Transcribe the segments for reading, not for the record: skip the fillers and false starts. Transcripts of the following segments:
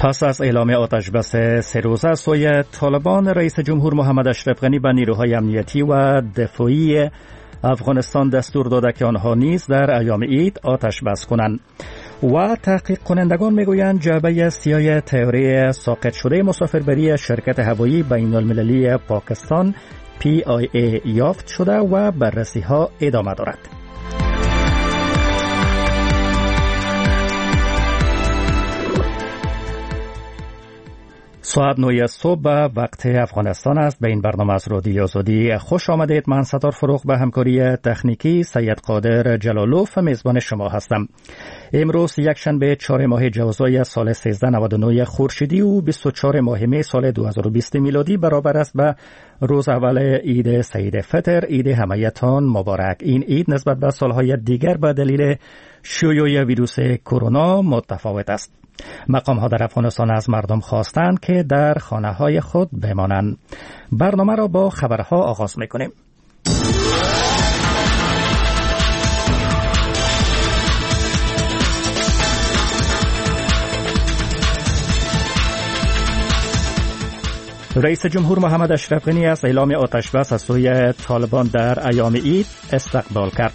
پس از اعلام آتش بس 3 روزه از سوی طالبان، رئیس جمهور محمد اشرف غنی به نیروهای امنیتی و دفاعی افغانستان دستور داده که آنها نیز در ایام عید آتش بس کنند. و تحقیق کنندگان میگویند جعبه سیاه طیاره ساقط شده مسافربری شرکت هوایی بین المللی پاکستان PIA یافت شده و بررسی ها ادامه دارد. ساعت 9 صبح به وقت افغانستان است. به این برنامه از رادیو آزادی خوش آمدید. من ستار فروغ به همکاری تکنیکی سید قادر جلالوف میزبان شما هستم. امروز یک شنبه 4 ماه جوزای سال 1399 خورشیدی و 24 ماه می سال 2020 میلادی برابر است به روز اول عید سعید فطر. عید همه‌تان مبارک. این عید نسبت به سالهای دیگر به دلیل شیوع ویروس کرونا متفاوت است. مقام ها در افغانستان از مردم خواستند که در خانه های خود بمانند. برنامه را با خبرها آغاز میکنیم. رئیس جمهور محمد اشرف غنی از اعلام آتش بس از سوی طالبان در ایام عید استقبال کرد.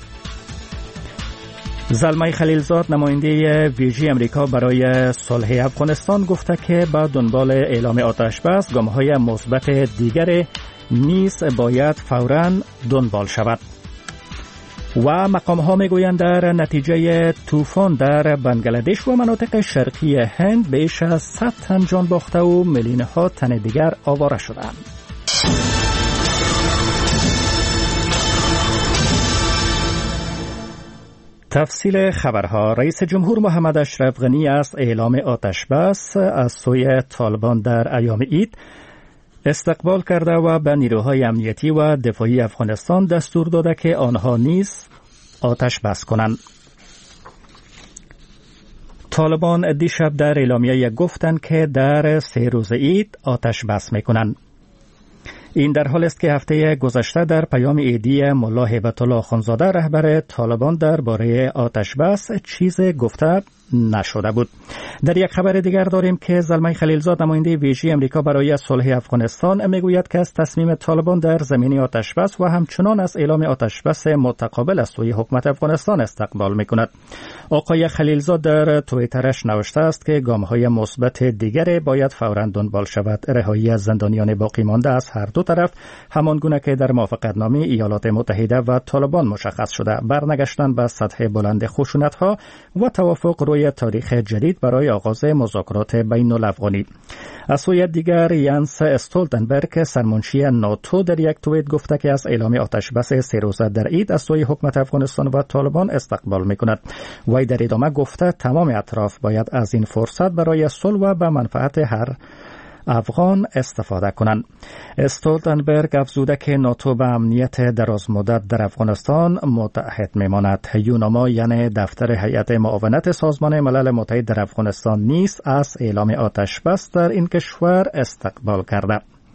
زلمه خلیلزاد نماینده ویژه امریکا برای صلح افغانستان گفته که با دنبال اعلام آتش بس گام‌های مثبت دیگر نیز باید فوراً دنبال شود. و مقام‌ها میگویند در نتیجه طوفان در بنگلادش و مناطق شرقی هند بیش از 100 تن جان باخته و میلیون‌ها تن دیگر آواره شدند. تفصیل خبرها. رئیس جمهور محمد اشرف غنی از اعلام آتش بس از سوی طالبان در ایام عید استقبال کرده و به نیروهای امنیتی و دفاعی افغانستان دستور داده که آنها نیز آتش بس کنند. طالبان دیشب در اعلامیه گفتند که در 3 روز عید آتش بس میکنند. این در حال است که هفته گذشته در پیام عیدی ملا هیبت الله اخوندزاده رهبر طالبان درباره آتش بس چیز گفته نشده بود. در یک خبر دیگر داریم که زلمه خلیلزاد نماینده ویژه امریکا برای صلح افغانستان میگوید که از تصمیم طالبان در زمینه آتش بس و همچنان از اعلام آتش بس متقابل از سوی حکومت افغانستان استقبال میکند. آقای خلیلزاد در توییترش نوشته است که گام‌های مثبت دیگر باید فوراً دنبال شود. رهایی از زندانیان باقی مانده از هر دو طرف همان گونه که در موافقتنامه ایالات متحده و طالبان مشخص شده، برنگشتن به سطح بلند خشونت‌ها و توافق روی تاریخ جدید برای آغاز مذاکرات بین الافغانی. از سوی دیگر ینس استولتنبرگ سرمنشی ناتو در یک توییت گفته که از اعلام آتش بس 3 روزه در عید از سوی حکومت افغانستان و طالبان استقبال می‌کند. وی در ادامه گفته تمام اطراف باید از این فرصت برای صلح و به منفعت هر افغان استفاده کنند. استولتنبرگ افزوده که ناتو به امنیت دراز مدت در افغانستان متحد میماند. یوناما یعنی دفتر هیئت معاونت سازمان ملل متحد در افغانستان نیز از اعلام آتش بس در این کشور استقبال کرده.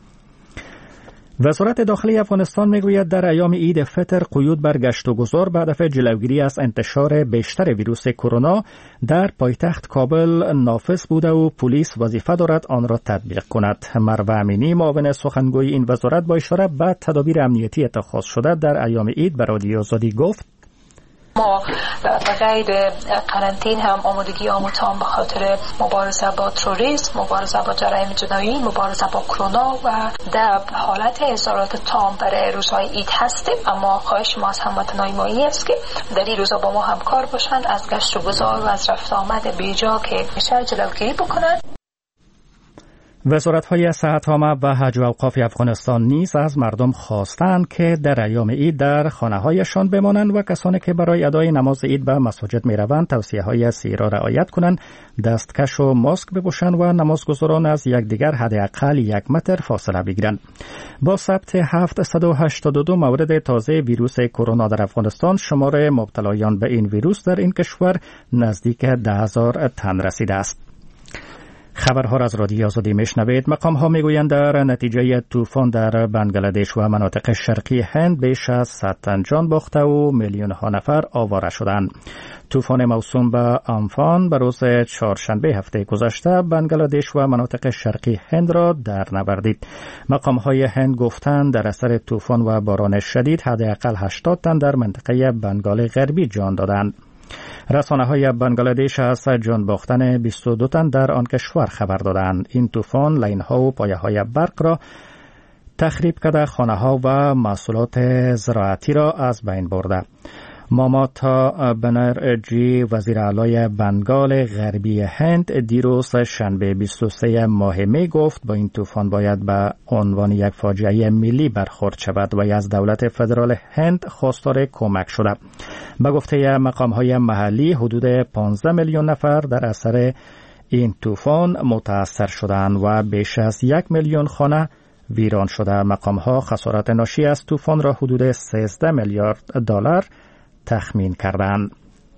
وزارت داخلی افغانستان میگوید در ایام عید فطر قیود بر گشت و گذار به هدف جلوگیری از انتشار بیشتر ویروس کرونا در پایتخت کابل نافذ بوده و پلیس وظیفه دارد آن را تطبیق کند. مروه امینی معاون سخنگوی این وزارت با اشاره به تدابیر امنیتی اتخاذ شده در ایام عید به رادیو آزادی گفت: ما به غیر قرنطین هم آمادگی تام به خاطر مبارزه با تروریسم، مبارزه با جرایم جنایی، مبارزه با کرونا و در حالت اظهارات تام برای روزهای عید هستیم. اما خواهش ما از هموطنان ما است که در این روزا با ما همکار باشند، از گشت و گذار و از رفت آمد بیجا که میشه جلوگیری بکنند. وزارت‌های صحت‌عامه و حج و اوقاف افغانستان نیز از مردم خواستند که در ایام عید در خانه‌هایشان بمانند و کسانی که برای ادای نماز عید به مساجد می‌روند توصیه‌های صحی را رعایت کنند، دستکش و ماسک بپوشند و نمازگزاران از یکدیگر حداقل 1 متر فاصله بگیرند. با ثبت 782 مورد تازه ویروس کرونا در افغانستان، شمار مبتلایان به این ویروس در این کشور نزدیک 10,000 تن رسیده است. خبرها را از رادیو آزادی میشنوید. مقام ها میگویند در نتیجه طوفان در بنگلادش و مناطق شرقی هند بیش از 100 تن جان باخته و میلیون ها نفر آواره شدند. طوفان موسوم به امفان به روز چهارشنبه هفته گذشته بنگلادش و مناطق شرقی هند را در نوردید. مقام های هند گفتند در اثر طوفان و باران شدید حداقل 80 تن در منطقه بنگال غربی جان دادند. رسانه های بنگلادش از جان باختن 22 تن در آن کشور خبر دادند. این طوفان لاین ها و پایه های برق را تخریب کرده، خانه ها و محصولات زراعتی را از بین برده. ماماتا بنرژی وزیر اعلی بنگال غربی هند دیروز شنبه 23 ماه می گفت با این طوفان باید به عنوان یک فاجعه ملی برخورد شود و از دولت فدرال هند خواستار کمک شده. به گفته مقام های محلی حدود 15 میلیون نفر در اثر این طوفان متاثر شدند و بیش از 1 میلیون خانه ویران شده. مقام ها خسارت ناشی از طوفان را حدود 13 میلیارد دلار تخمین کردند.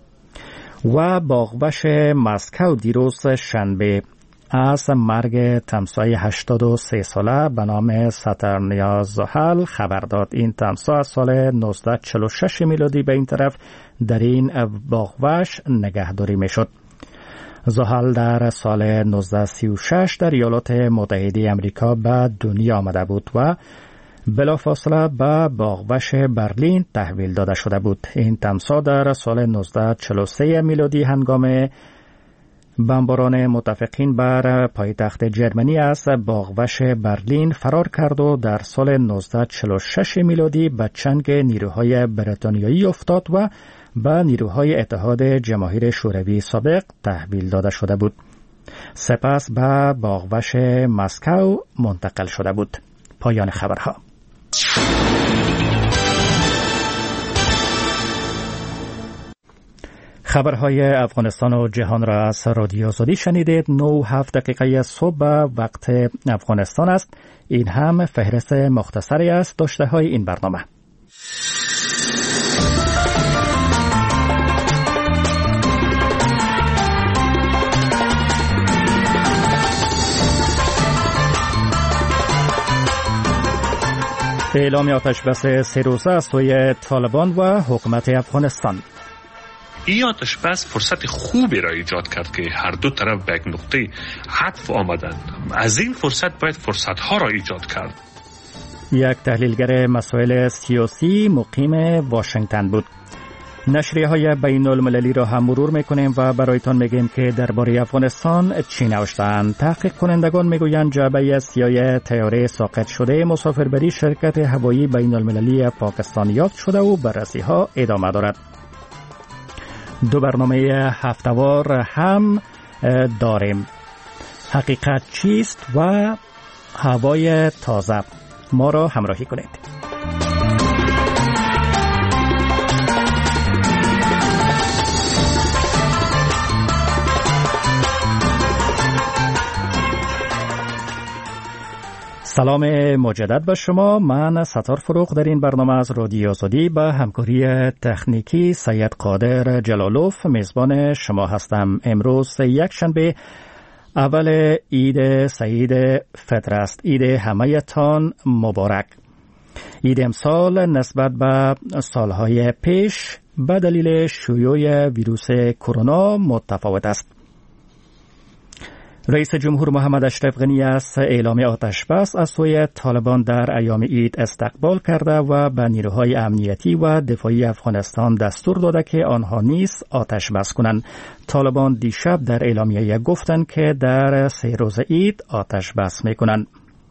و باغوش مسکو دیروز شنبه از مرگ تمسای 83 ساله به نام ساترنیا زحل خبر داد. این تمسا از سال 1946 میلادی به این طرف در این باغوش نگهداری میشد. زحل در سال 1936 در ایالات متحده آمریکا به دنیا آمده بود و بلافاصله به باغوش برلین تحویل داده شده بود. این تمساح در سال 1943 میلادی هنگام بمباران متفقین بر پایتخت جرمنی از باغوش برلین فرار کرد و در سال 1946 میلادی به چنگ نیروهای بریتانیایی افتاد و به نیروهای اتحاد جماهیر شوروی سابق تحویل داده شده بود. سپس به باغوش مسکو منتقل شده بود. پایان خبرها. خبرهای افغانستان و جهان را از رادیو آزادی شنیدید. 9:07 صبح وقت افغانستان است. این هم فهرست مختصری است داشته های این برنامه. اعلام آتش بس 3 روزه از سوی طالبان و حکومت افغانستان. این آتش بس فرصت خوبی را ایجاد کرد که هر دو طرف به یک نقطه عطف آمدند. از این فرصت باید فرصتها را ایجاد کرد. یک تحلیلگر مسائل سیاسی مقیم واشنگتن بود. نشریه های بین المللی را هم مرور میکنیم و برایتان میگیم که درباره افغانستان چی نوشتند. تحقیق کنندگان میگویند جعبه سیاه طیاره ساقط شده مسافربری شرکت هوایی بین المللی پاکستان یافت شده و بررسی ها ادامه دارد. 2 برنامه هفته‌وار هم داریم. حقیقت چیست و هوای تازه. ما را همراهی کنید. سلام مجدد به شما. من ستار فروغ در این برنامه از رادیو آزادی به همکاری تکنیکی سید قادر جلالوف میزبان شما هستم. امروز یک شنبه اول عید سعید فطر است. عید همه‌تان مبارک. عید امسال نسبت به سالهای پیش به دلیل شیوع ویروس کرونا متفاوت است. رئیس جمهور محمد اشرف غنی از اعلام آتش بس از سوی طالبان در ایام عید استقبال کرده و به نیروهای امنیتی و دفاعی افغانستان دستور داده که آنها نیز آتش بس کنند. طالبان دیشب در اعلامیه گفتند که در 3 روز عید آتش بس میکنند.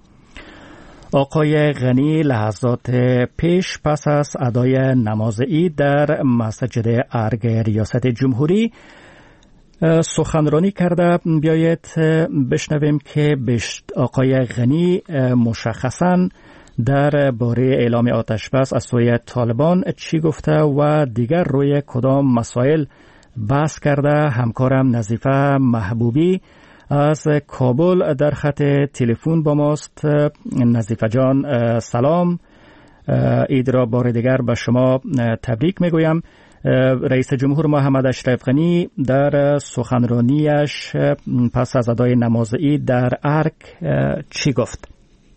آقای غنی لحظات پیش پس از ادای نماز عید در مسجد ارگ ریاست جمهوری سخنرانی کرده. بیایید بشنویم که آقای غنی مشخصاً در باره اعلام آتش بس از سوی طالبان چی گفته و دیگر روی کدام مسائل بحث کرده. همکارم نظیفه محبوبی از کابل در خط تلفن با ماست. نظیفه جان سلام. عید را بار دیگر به شما تبریک میگویم. رئیس جمهور محمد اشرف غنی در سخنرانیش پس از ادای نماز عید در ارگ چی گفت؟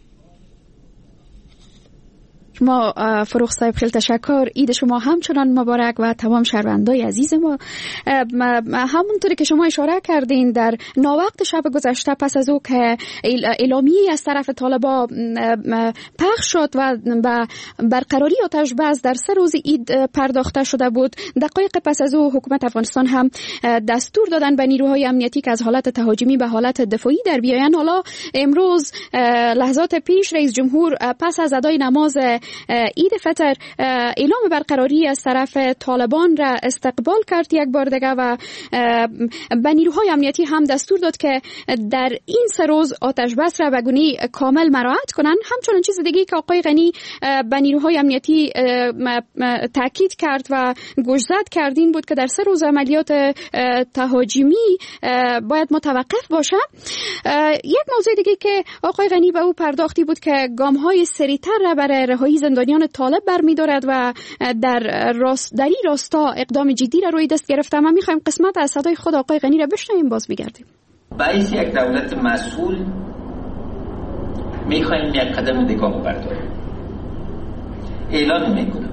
ما فروخ صاحب خیلی تشکر. عید شما همچنان مبارک و تمام شهروندای عزیز ما. همونطوری که شما اشاره کردین در ناوقت شب گذشته پس از او که اعلامیه از طرف طالبان پخش شد و برقراری آتش بس در 3 روز عید پرداخته شده بود، دقایق پس از او حکومت افغانستان هم دستور دادن به نیروهای امنیتی که از حالت تهاجمی به حالت دفاعی در بیایند. حالا امروز لحظات پیش رئیس جمهور پس از ادای نماز عید فطر اعلام برقراری از طرف طالبان را استقبال کرد یک بار دیگه و به نیروهای امنیتی هم دستور داد که در این 3 روز آتش بس را به گونه کامل مراعات کنند. همچنین چیز دیگه که آقای غنی به نیروهای امنیتی تاکید کرد و گوشزد کرد این بود که در 3 روز عملیات تهاجمی باید متوقف باشه. یک موضوع دیگه که آقای غنی به او پرداختی بود که گام‌های سریعتر را برای رهایی زندانیان طالب برمی‌دارد و در این راستا اقدام جدی را روی دست گرفته. ما می‌خوایم قسمت از صدای خود آقای غنی را بشنویم، باز می‌گردیم. باعث یک دولت مسئول می‌خوایم یک قدم دیگه برداریم. اعلان می‌کنم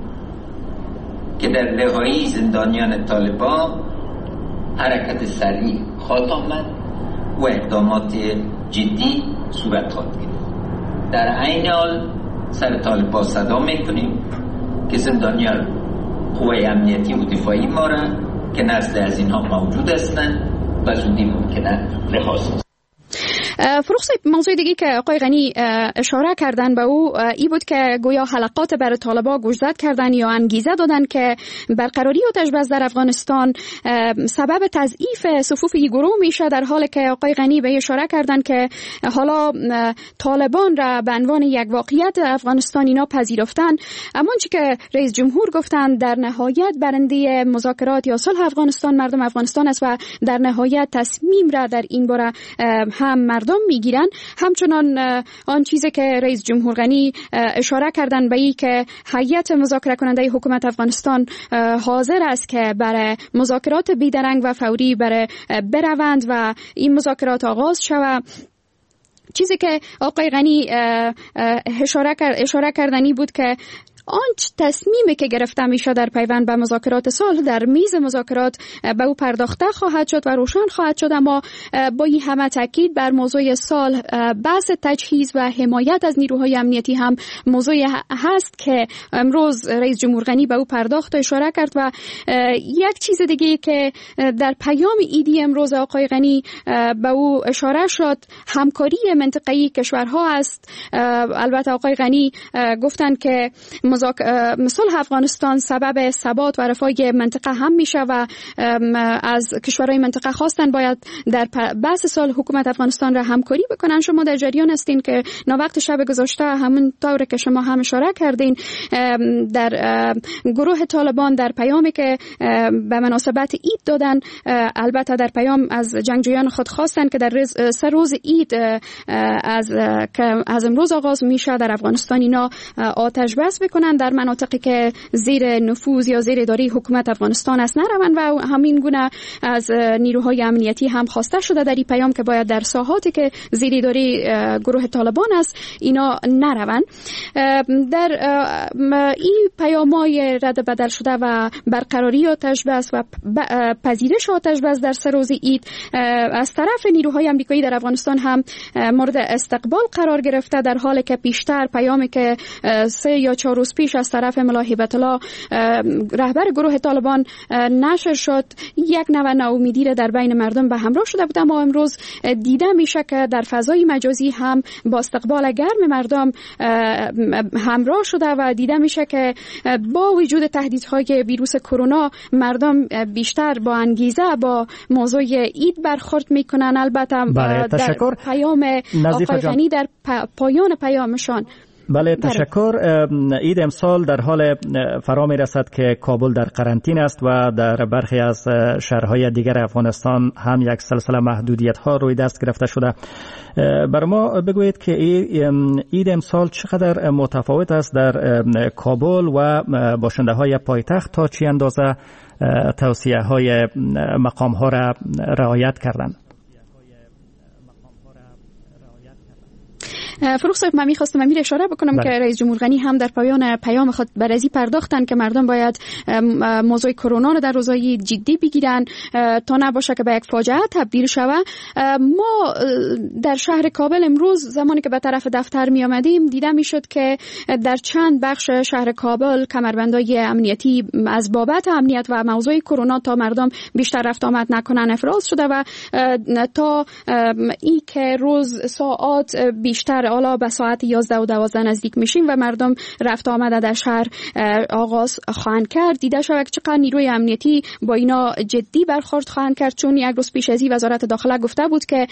که در رهایی زندانیان طالبان حرکت سریع خواهد آمد و اقدامات جدی صورت خواهد گرفت. در عین حال سر طالبان صدا میکنیم که زندانیان قوای امنیتی و دفاعی ما را که نزد از اینها موجود هستند و زودی ممکنه رها سازند. فروخ صاحب، موضوع دیگه که آقای غنی اشاره کردن به او ای بود که گویا حلقات بر طالبان گوشزد کردن یا انگیزه دادن که برقراری آتش بس در افغانستان سبب تضعیف صفوف این گروه میشه، در حالی که آقای غنی به اشاره کردن که حالا طالبان را به عنوان یک واقعیت افغانستان اینا پذیرفتن. اما چی که رئیس جمهور گفتن در نهایت برنده مذاکرات یا صلح افغانستان مردم افغانستان است و در نهایت تصمیم را در این باره هم مردم میگیرن. همچنان آن چیزی که رئیس جمهور غنی اشاره کردن به این که هیئت مذاکره کننده حکومت افغانستان حاضر است که برای مذاکرات بیدرنگ و فوری بروند و این مذاکرات آغاز شود. چیزی که آقای غنی اشاره کردنی بود که آنچه تصمیمی که گرفته میشه در پیوند به مذاکرات صلح در میز مذاکرات به او پرداخته خواهد شد و روشن خواهد شد. اما با این همه تاکید بر موضوع صلح، بحث تجهیز و حمایت از نیروهای امنیتی هم موضوعی هست که امروز رئیس جمهور غنی به او پرداخت و اشاره کرد. و یک چیز دیگه که در پیام عیدی امروز آقای غنی به او اشاره شد همکاری منطقه‌ای کشورها است. البته آقای غنی گفتند که صلح افغانستان سبب ثبات و رفاه منطقه هم میشه و از کشورهای منطقه خواستن باید در بحث صلح حکومت افغانستان را همکاری بکنن. شما در جریان هستین که ناوقت شب گذشته همون طور که شما هم اشاره کردین در گروه طالبان در پیامی که به مناسبت عید دادن، البته در پیام از جنگجویان خود خواستن که در 3 روز عید از امروز آغاز میشه در افغانستان اینا آتش بس بکنن در مناطقی که زیر نفوذ یا زیر اداره حکومت افغانستان است نروند و همین گونه از نیروهای امنیتی هم خواسته شده در این پیام که باید در ساحاتی که زیر اداره گروه طالبان است اینا نروند. در این پیام‌های رد بدل شده و برقراری آتش بس و پذیرش آتش بس در 3 روز عید از طرف نیروهای آمریکایی در افغانستان هم مورد استقبال قرار گرفته، در حالی که پیشتر پیامی که 3 یا 4 روز پیش از طرف ملا هیبت الله رهبر گروه طالبان نشر شد یک نوع ناامیدی را در بین مردم به همراه شده بود. اما امروز دیده میشه که در فضای مجازی هم با استقبال گرم مردم همراه شده و دیده میشه که با وجود تهدیدهای ویروس کرونا مردم بیشتر با انگیزه با موضوع عید برخورد میکنن. البته در پیام آقای غنی در پایان پیامشان بله تشکر. عید امسال در حال فرا می رسد که کابل در قرنطینه است و در برخی از شهرهای دیگر افغانستان هم یک سلسله محدودیت ها روی دست گرفته شده. بر ما بگویید که عید امسال چقدر متفاوت است در کابل و باشنده های پایتخت، تا چی اندازه توصیه های مقام ها را رعایت کردند؟ فروخ صاحب، من می‌خواستم امیر اشاره بکنم که رئیس جمهور غنی هم در پایان پیام خود بر ازی پرداختن که مردم باید موضوع کرونا رو در روزهای جدی بگیرن تا نباشه که به یک فاجعه تبدیل شود. ما در شهر کابل امروز زمانی که به طرف دفتر می آمدیم دیده میشد که در چند بخش شهر کابل کمربندهای امنیتی از بابت امنیت و موضوع کرونا تا مردم بیشتر رفت آمد نکنن افراز شده و تا این که روز ساعات بیشتر حالا به ساعت 11 و 12 نزدیک میشیم و مردم رفت آمده در شهر آغاز خواهند کرد. دیده شود که چقدر نیروی امنیتی با اینا جدی برخورد خواهند کرد، چون یک روز پیش از این وزارت داخله گفته بود که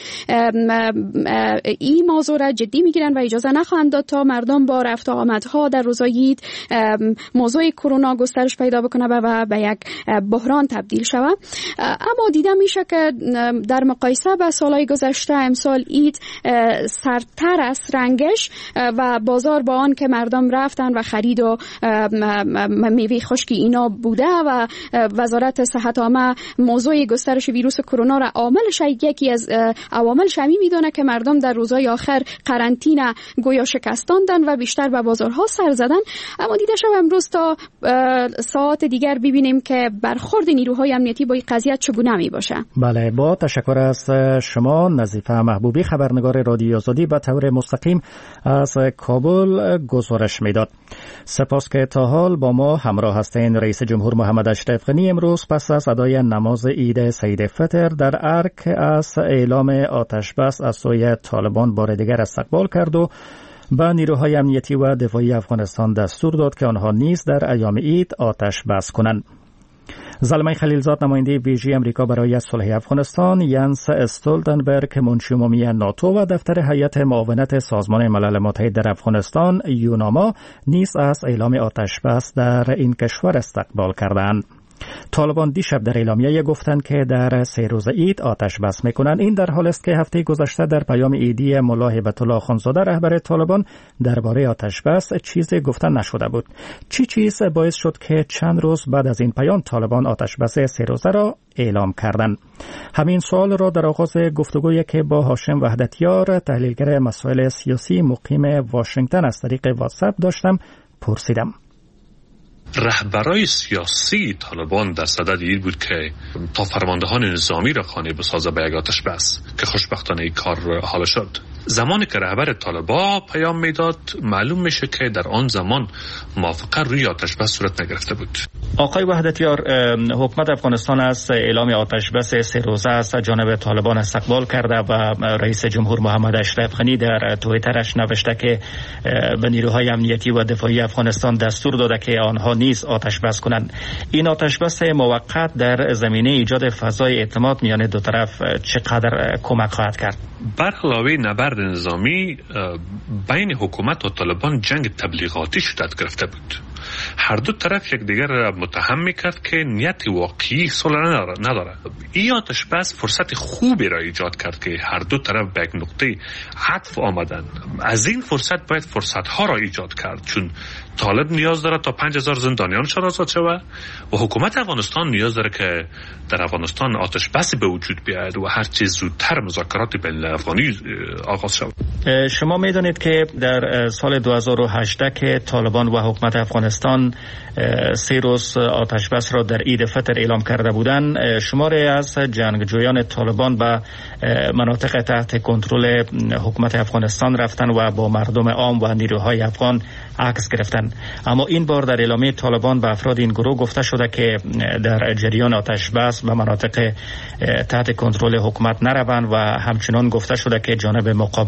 این موضوع را جدی میگیرن و اجازه نخواهند داد تا مردم با رفت آمدها در روزهای عید موضوع کرونا گسترش پیدا بکنه و به یک بحران تبدیل شود. اما دیده میشه که در مقایسه با سالهای گذشته امسال عید سردتر است رنگش و بازار با آن که مردم رفتن و خرید و میوه خشکی اینا بوده و وزارت صحت عامه موضوع گسترش ویروس کرونا را عاملش یکی از عواملش می میدونه که مردم در روزهای آخر قرنطینه گویا شکستاندن و بیشتر به بازارها سر زدن. اما دیده شد امروز تا ساعت دیگر ببینیم که برخورد نیروهای امنیتی با این قضیه چگونه می باشه. بله، با تشکر از شما نظیفه محبوبی، خبرنگار رادیو آزادی، به طور مستقیم از کابل گزارش میداد. سپاس که تا حال با ما همراه هستین. رئیس جمهور محمد اشرف غنی امروز پس از ادای نماز عید سید فطر در ارک از اعلام آتش بس از سوی طالبان بار دیگر استقبال کرد و به نیروهای امنیتی و دفاعی افغانستان دستور داد که آنها نیز در ایام عید آتش بس کنند. زلمه خلیلزاد، نماینده ویژه امریکا برای صلح افغانستان، ینس استولتنبرگ، منشی عمومی ناتو و دفتر هیئت معاونت سازمان ملل متحد در افغانستان یوناما نیز از اعلام آتش بس در این کشور استقبال کردند. طالبان دیشب در اعلامیه گفتند که در 3 روز عید آتش بس میکنند. این در حال است که هفته گذشته در پیام عیدی ملا هیبت الله اخندزاده رهبر طالبان درباره آتش بس چیزی گفته نشده بود. چیز باعث شد که چند روز بعد از این پیام طالبان آتش بس 3 روزه را اعلام کردند؟ همین سوال را در آغاز گفتگویی که با هاشم وحدتیار، تحلیلگر مسائل سیاسی مقیم واشنگتن، از طریق واتساپ داشتم پرسیدم. رهبرای سیاسی طالبان در صدد این بود که تا فرماندهان نظامی را خانه بسازه به یک آتش بس که خوشبختانه این کار حال شد. زمانی که رهبر طالبان پیام میداد معلوم میشه که در آن زمان موافقه روی آتش بس صورت نگرفته بود. آقای وحدتیار، حکومت افغانستان از اعلام آتش بس 3 روزه از جانب طالبان استقبال کرده و رئیس جمهور محمد اشرف غنی در توییترش نوشته که به نیروهای امنیتی و دفاعی افغانستان دستور داده که آنها نیز آتش بس کنند. این آتش بس موقت در زمینه ایجاد فضای اعتماد میان دو طرف چقدر کمک خواهد کرد؟ برعلاوه نبرد نظامی بین حکومت و طالبان جنگ تبلیغاتی شدت گرفته بود. هر دو طرف یکدیگر را متهم میکرد که نیت واقعی صلح نداره. این آتش بس فرصت خوبی را ایجاد کرد که هر دو طرف به یک نقطه عطف آمدند. از این فرصت باید فرصتها را ایجاد کرد، چون طالب نیاز داره تا 5000 زندانیانش آزاد شود و حکومت افغانستان نیاز داره که در افغانستان آتش بس به وجود بیاید و هر چیز زودتر مذاکرات بین افغانی آغاز شود. شما میدانید که در سال 2018 که طالبان و حکومت افغانستان 3 روز آتش بس را در عید فطر اعلام کرده بودند، شماری از جنگجویان طالبان به مناطق تحت کنترل حکومت افغانستان رفتن و با مردم عام و نیروهای افغان عکس گرفتن. اما این بار در اعلامیه طالبان به افراد این گروه گفته شده که در جریان آتش بس به مناطق تحت کنترل حکومت نروند و همچنان گفته شده که جانب مقابل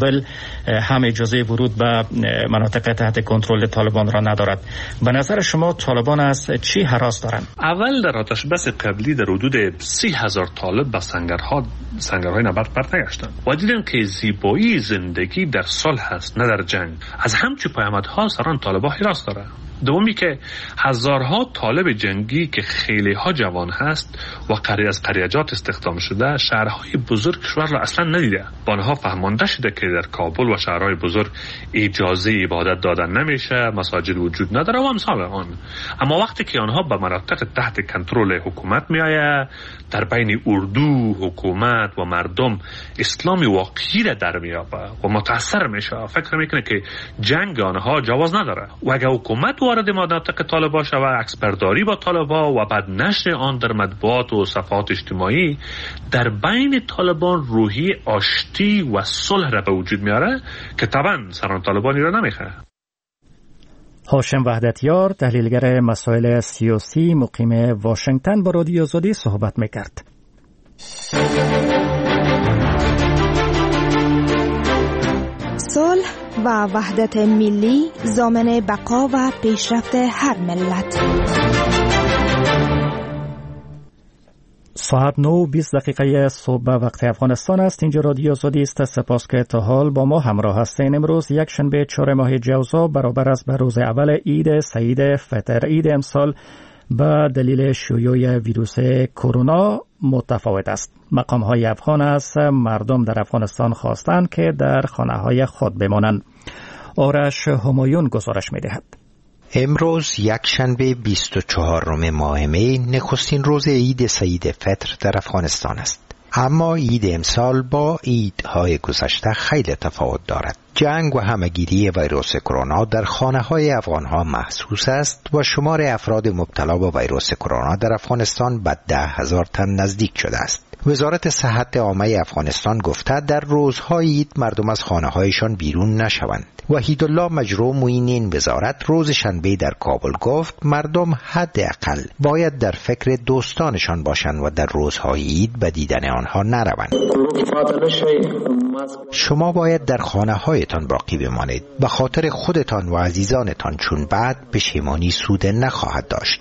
هم اجازه ورود به مناطق تحت کنترل طالبان را ندارد. به نظر شما طالبان از چی هراس دارند؟ اول در آتش بس قبلی در حدود 30,000 طالب به سنگرهای نبرد برنگشتند و دیدن که زیبایی زندگی در صلح است نه در جنگ. از همچون پیامدها سران طالبان هراس دارد. دومی که هزارها طالب جنگی که خیلی ها جوان هست و از قریجات استخدام شده شهرهای بزرگ کشور را اصلا ندیده. با آنها فهمانده شده که در کابل و شهرهای بزرگ اجازه عبادت دادن نمیشه، مساجد وجود نداره و امثال آن. اما وقتی که آنها به مناطق تحت کنترل حکومت میآید، در بین اردو، حکومت و مردم اسلامی واقعی را در میابه و متاثر میشه. فکر میکنه که جنگ آنها جواز نداره و اگر حکومت وارد مناطق طالبان شود، عکسبرداری با طالبان و بعد نشر آن در مطبوعات و صفحات اجتماعی، در بین طالبان روحی آشتی و صلح را به وجود میاره که طبعا سران طالبانی را نمیخواه. هاشم وحدتیار، تحلیلگر مسائل سیاسی مقیم واشنگتن، با رادیو آزادی صحبت میکرد. صلح و وحدت ملی ضامن بقا و پیشرفت هر ملت. ساعت 9:20 صبح به وقت افغانستان است. اینجا رادیو آزادی است. سپاس که تا حال با ما همراه هستین. امروز یک شنبه 4 ماه جوزا برابر است به روز اول عید سعید فطر. عید امسال به دلیل شیوع ویروس کرونا متفاوت است. مقام‌های افغان از مردم در افغانستان خواستند که در خانه‌های خود بمانند. آرش همایون گزارش می‌دهد. امروز یک شنبه 24 ماه می نخستین روز عید سعید فطر در افغانستان است. اما عید امسال با عیدهای گذشته خیلی تفاوت دارد. جنگ و همه‌گیری ویروس کرونا در خانه‌های افغان‌ها محسوس است و شمار افراد مبتلا به ویروس کرونا در افغانستان به 10,000 تن نزدیک شده است. وزارت صحت عامه افغانستان گفته در روزهای عید مردم از خانه‌هایشان بیرون نشوند. وحیدالله مجروح معین این وزارت روز شنبه در کابل گفت مردم حداقل باید در فکر دوستانشان باشند و در روزهای عید به دیدن آنها نروند. شما باید در خانه‌هایتان باقی بمانید به خاطر خودتان و عزیزانتان، چون بعد پشیمانی سود نخواهد داشت.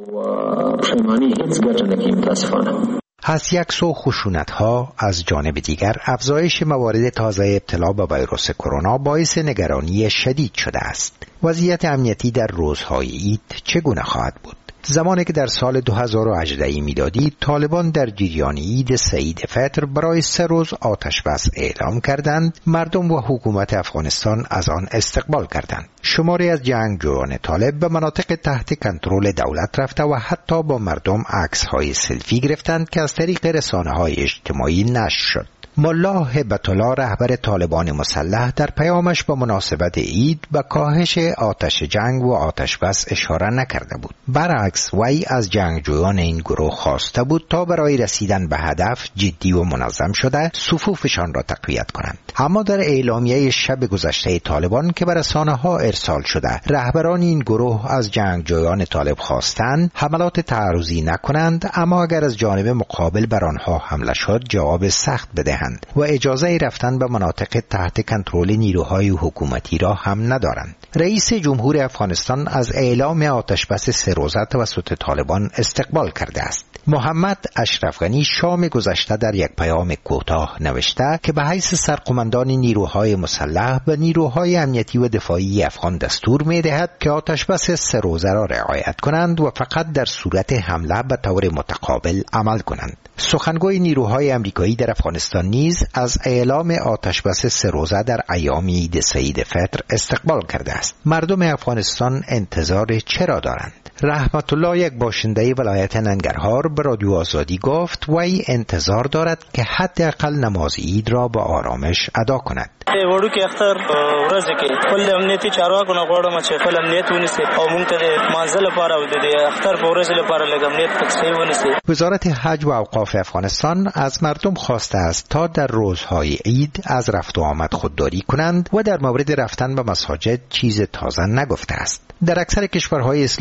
از یک سو خشونت‌ها، از جانب دیگر افزایش موارد تازه ابتلا به ویروس کرونا باعث نگرانی شدید شده است. وضعیت امنیتی در روزهای عید چگونه خواهد بود؟ زمانی که در سال 2018 میلادی طالبان در جریان عید سعید فطر برای 3 روز آتش بس اعلام کردند، مردم و حکومت افغانستان از آن استقبال کردند. شماری از جنگجویان طالب به مناطق تحت کنترل دولت رفته و حتی با مردم عکس‌های سلفی گرفتند که از طریق رسانه‌های اجتماعی نشر شد. ملا هبت الله رهبر طالبان مسلح در پیامش به مناسبت عید به کاهش آتش جنگ و آتش بس اشاره نکرده بود. برعکس وی از جنگجویان این گروه خواسته بود تا برای رسیدن به هدف جدی و منظم شده صفوفشان را تقویت کنند. اما در اعلامیه شب گذشته طالبان که به رسانه‌ها ارسال شده، رهبران این گروه از جنگجویان طالب خواستند حملات تعرضی نکنند، اما اگر از جانب مقابل بر آنها حمله شد جواب سخت بدهند و اجازه رفتن به مناطق تحت کنترل نیروهای حکومتی را هم ندارند. رئیس جمهور افغانستان از اعلام آتش بس 3 روزه توسط طالبان استقبال کرده است. محمد اشرف غنی شام گذشته در یک پیام کوتاه نوشته که به حیث سرقماندان نیروهای مسلح به نیروهای امنیتی و دفاعی افغان دستور می‌دهد که آتش بس 3 روزه را رعایت کنند و فقط در صورت حمله به طور متقابل عمل کنند. سخنگوی نیروهای امریکایی در افغانستان نیز از اعلام آتش بس 3 روزه در ایام عید سعید فطر استقبال کرده است. مردم افغانستان انتظار چرا دارند؟ رحمت الله، یک باشنده ولایت ننگرهار، به رادیو آزادی گفت وی انتظار دارد که حداقل نماز عید را با آرامش ادا کند. وړو کې اختر ورځ کې خپل امنیتي چارواکو نه غواړم چې خپل امنیت ونیسي او موږ ته د مانځه لپاره او د اختر په ورځ لپاره لږ امنیت تکسي ونیسي. وزارت حج و اوقاف افغانستان از مردم خواسته است تا در روزهای عید از رفت و آمد خودداری کنند و در مورد رفتن به مساجد چیز تازه نگفته است. در اکثر کشورهای اسلامی نیز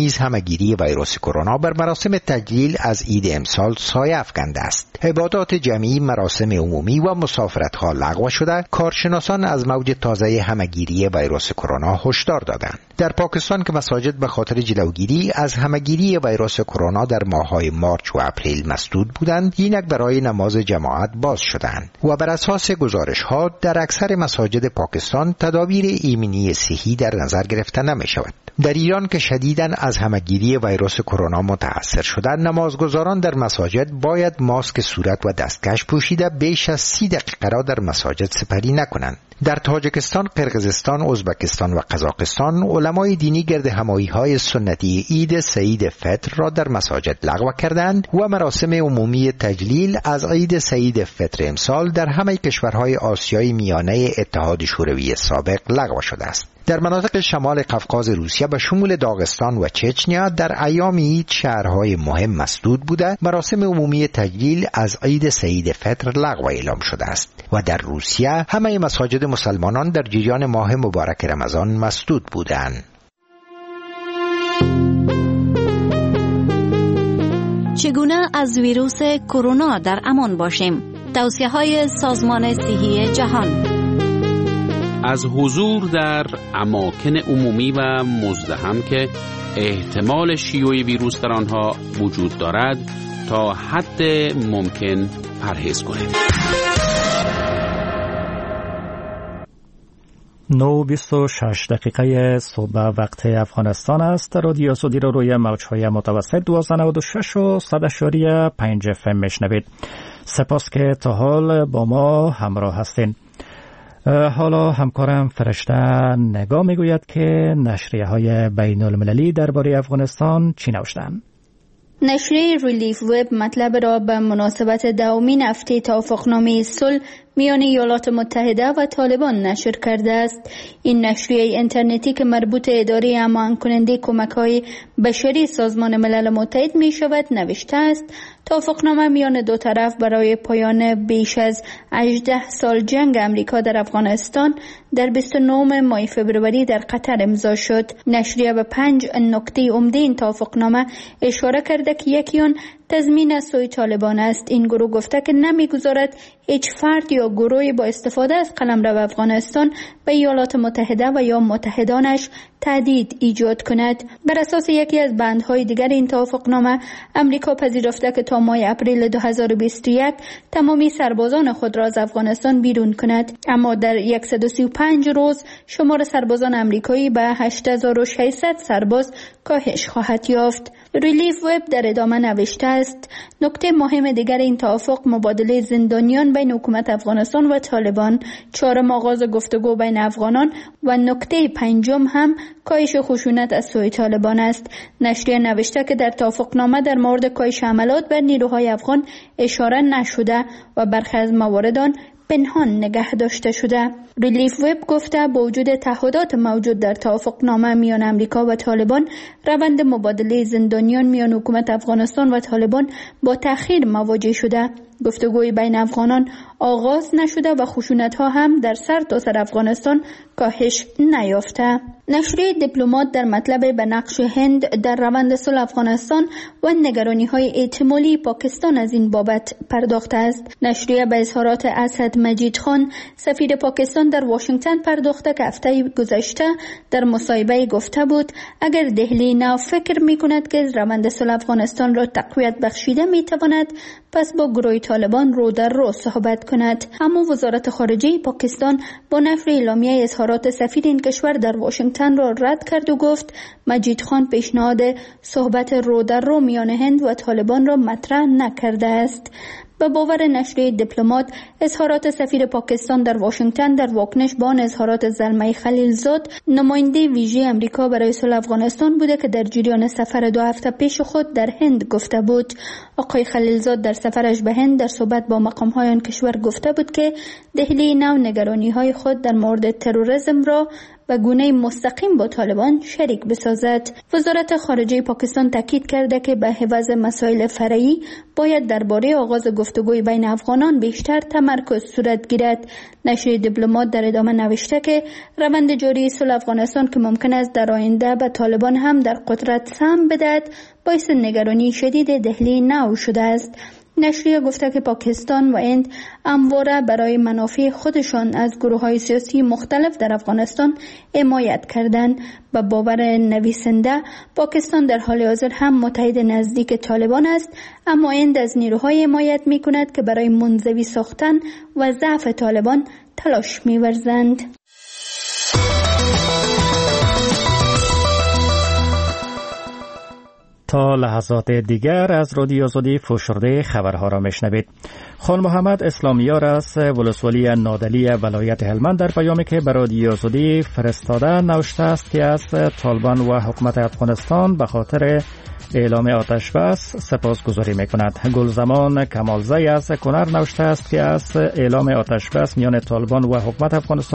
نیز همگیری ویروس کرونا بر مراسم تجلیل از عید امسال سایه افکنده است. عبادات جمعی، مراسم عمومی و مسافرت‌ها لغو شده. کارشناسان از موج تازه همگیری ویروس کرونا هشدار دادند. در پاکستان که مساجد به خاطر جلوگیری از همگیری ویروس کرونا در ماه‌های مارچ و اپریل مسدود بودند، اینک برای نماز جماعت باز شدند و بر اساس گزارش‌ها در اکثر مساجد پاکستان تدابیر ایمنی صحی در نظر گرفته نمی‌شود. در ایران که شدیداً از همگیری ویروس کرونا متأثر شدند، نمازگزاران در مساجد باید ماسک صورت و دستکش پوشیده بیش از 30 دقیقه را در مساجد سپری نکنند. در تاجیکستان، قرقیزستان، ازبکستان و قزاقستان علمای دینی گرد همایی‌های سنتی عید سعید فطر را در مساجد لغو کردند و مراسم عمومی تجلیل از عید سعید فطر امسال در همه کشورهای آسیای میانه اتحاد شوروی سابق لغو شده است. در مناطق شمال قفقاز روسیه به شمول داغستان و چچنیا در ایام عید شهرهای مهم مسدود بوده. مراسم عمومی تجلیل از عید سعید فطر لغو اعلام شده است و در روسیه همه مساجد مسلمانان در جریان ماه مبارک رمضان مسدود بودند. چگونه از ویروس کرونا در امان باشیم؟ توصیه‌های سازمان صحی جهان. از حضور در اماکن عمومی و مزدحم که احتمال شیوع ویروس در آنها وجود دارد تا حد ممکن پرهیز کنید. 9:26 دقیقه صبح وقت افغانستان است. رادیو سودی رو روی موج‌های متوسط 1296 و 100.5 FM میشنوید. سپاس که تا حال با ما همراه هستین. حالا همکارم فرشته نگاه میگوید که نشریه‌های بین المللی درباره افغانستان چی نوشتند. نشریه ریلیف وب مطلب را به مناسبت دومین هفته توافقنامه صلح میان ایالات متحده و طالبان نشر کرده است. این نشریه اینترنتی که مربوط اداره امان کننده کمک‌های بشری سازمان ملل متحد می شود نوشته است توافقنامه میان دو طرف برای پایان بیش از 18 سال جنگ امریکا در افغانستان در 29 ماه فوریه در قطر امضا شد. نشریه به 5 نکته عمده این توافقنامه اشاره کرده که یکی آن تضمین از سوی طالبان است. این گروه گفته که نمیگذارد هیچ فرد یا گروهی با استفاده از قلمرو افغانستان به ایالات متحده و یا متحدانش تهدید ایجاد کند. بر اساس یکی از بندهای دیگر این توافقنامه امریکا پذیرفته که تا ماه اپریل 2021 تمامی سربازان خود را از افغانستان بیرون کند، اما در 135 روز شمار سربازان امریکایی به 8600 سرباز کاهش خواهد یافت. ریلیف وب در ادامه نوشته است نکته مهم دیگر این توافق مبادله زندانیان بین حکومت افغانستان و طالبان، چهارم آغاز گفتگو بین افغانان و نکته پنجم هم کاهش خشونت از سوی طالبان است. نشریه نوشته که در توافقنامه در مورد کاهش حملات بر نیروهای افغان اشاره نشده و برخی از موارد آن پنهان نگه داشته شده. ریلیف وب گفته با وجود تعهدات موجود در توافقنامه میان امریکا و طالبان، روند مبادله زندانیان میان حکومت افغانستان و طالبان با تأخیر مواجه شده. گفتگوی بین افغانان آغاز نشده و خشونت‌ها هم در سرتاسر افغانستان کاهش نیافته. نشریه دیپلمات در مطلب به نقش هند در روند صلح افغانستان و نگرانی‌های احتمالی پاکستان از این بابت پرداخته است. نشریه به اظهارات اسد مجید خان سفیر پاکستان در واشنگتن پرداخته که هفته گذشته در مصاحبه گفته بود اگر دهلی نو فکر می‌کند که روند صلح افغانستان را تقویت بخشیده می‌تواند، پس با گروه طالبان رو در رو صحبت کند. اما وزارت خارجه پاکستان با نشر اعلامیه اظهارات سفیر این کشور در واشنگتن را رد کرد و گفت مجید خان پیشنهاد صحبت رو در رو میان هند و طالبان را مطرح نکرده است. به باور نشریه دیپلمات، اظهارات سفیر پاکستان در واشنگتن در واکنش به آن اظهارات زلمه خلیلزاد، نماینده ویژه امریکا برای صلح افغانستان بوده که در جریان سفر 2 هفته پیش خود در هند گفته بود. آقای خلیلزاد در سفرش به هند در صحبت با مقام‌های آن کشور گفته بود که دهلی نو نگرانی‌های خود در مورد تروریسم را و گونه مستقیم با طالبان شریک بسازد. وزارت خارجه پاکستان تاکید کرده که به عوض مسائل فرعی باید درباره آغاز گفتگوی بین افغانان بیشتر تمرکز صورت گیرد. نشریه دیپلمات در ادامه نوشته که روند جاری صلح افغانستان که ممکن است در آینده به طالبان هم در قدرت سهم بدهد باعث نگرانی شدید دهلی نو شده است. نشریه گفته که پاکستان و هند همواره برای منافع خودشان از گروه‌های سیاسی مختلف در افغانستان حمایت کردند. به باور نویسنده پاکستان در حال حاضر هم متحد نزدیک طالبان است، اما هند از نیروهای حمایت می‌کند که برای منزوی ساختن و ضعف طالبان تلاش می‌ورزند. تا لحظات دیگر از رادیو آزادی فشرده خبرها را میشنوید. خان محمد اسلامیار از ولسوالی نادلی ولایت هلمند در پیامی که به رادیو آزادی فرستاده نوشته است که از طالبان و حکومت افغانستان به خاطر اعلام آتش بس سپاسگزاری میکند. گلزمان کمالزی از کنر نوشته است که از اعلام آتش بس میان طالبان و حکومت افغانستان